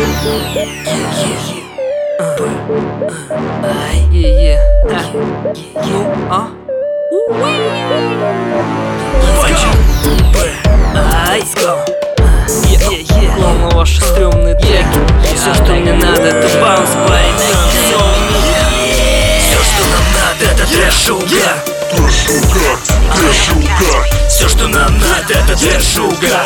Главное ваши стрёмные треки. Все, что мне надо, это bounce baby. Все, что нам надо, это трэш-угар. Все, что нам надо, это трэш-угар.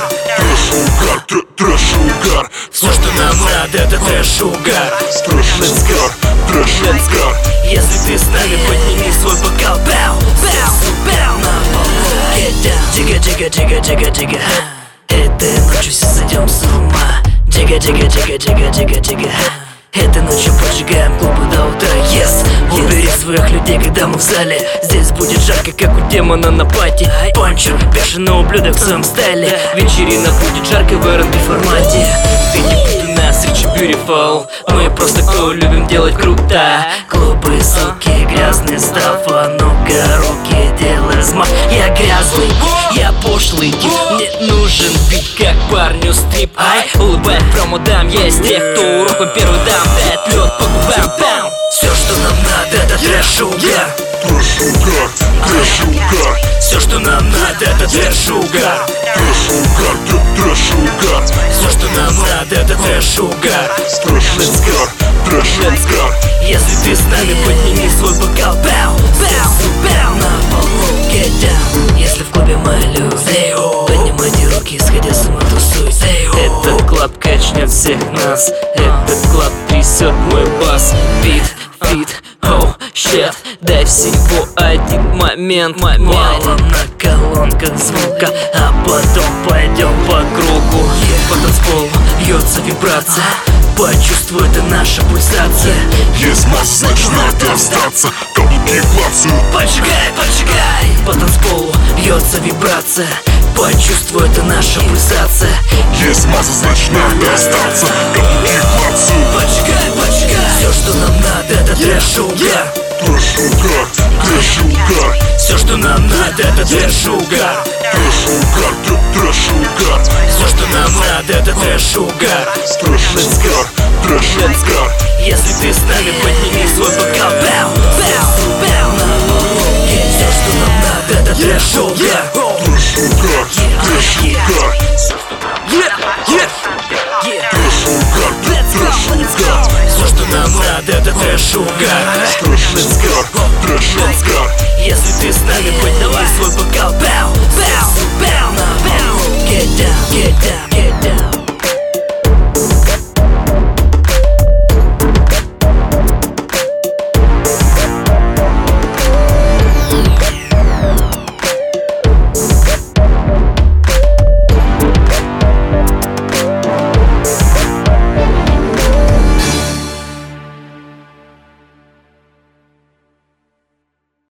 Все, что нам надо, это трэш-угар. Let's go, let's go. Если ты с нами, подними свой бокал. Бау, бау, бау. На полу, get down. Джига, джига, джига, джига, джига. Этой ночью все сойдем с ума. Джига, джига, джига, джига, джига, джига. Этой ночью поджигаем клубы до утра, yes. Убери своих людей, когда мы в зале. Здесь будет жарко, как у демона на пати. Панчер, бешеный ублюдок в своем стайле. Вечерина будет жаркой в R&B формате. Ты не путай нас, rich and beautiful. Мы просто кто любим делать круто. Клубы, суки, грязный став. А ну-ка, руки делай взмах. Я грязный, я пошлый тип. Мне нужен бит, как парню стрип. Ай, улыбай промодам. Я из тех, кто уроком первый дам. Дает лед по губам, бам. Все, что нам надо, это трэш-угар. Все, что нам надо, это трэш-угар. Все, что нам надо, это трэш-угар. Let's go, let's go. Если ты с нами, подними свой бокал. Бау, бау, бау. На полу, get down. Если в клубе мои люди, поднимайте руки, сходя с ума, тусуйся. Этот клаб качнет всех нас. Этот клаб трясет мой бас. Бит, фит, оу, щет. Дай всего один момент. Валом на колонках звука, а потом пойдем по кругу. По танцполу бьется вибрация. Почувствуй, это наша пульсация. Есть масса, значит надо остаться. Каблуки клацают. Поджигай, поджигай. По танцполу бьется вибрация. Почувствуй, это наша пульсация. Есть масса, значит надо остаться. Каблуки клацают. Поджигай, поджигай. Все, что нам надо, это трэш-угар. Все, что нам надо, это трэш-угар. Все, что нам надо, это трэш-угар. Let's go, let's go. Если ты с нами, подними свой бокал. Бау, бау, бау. Все, что нам надо, это трэш-угар. Let's go. Все, что нам надо, это трэш-угар. Let's go, let's go. Если ты с нами, подними свой бокал. Бау, бау, бау. Get down, get down.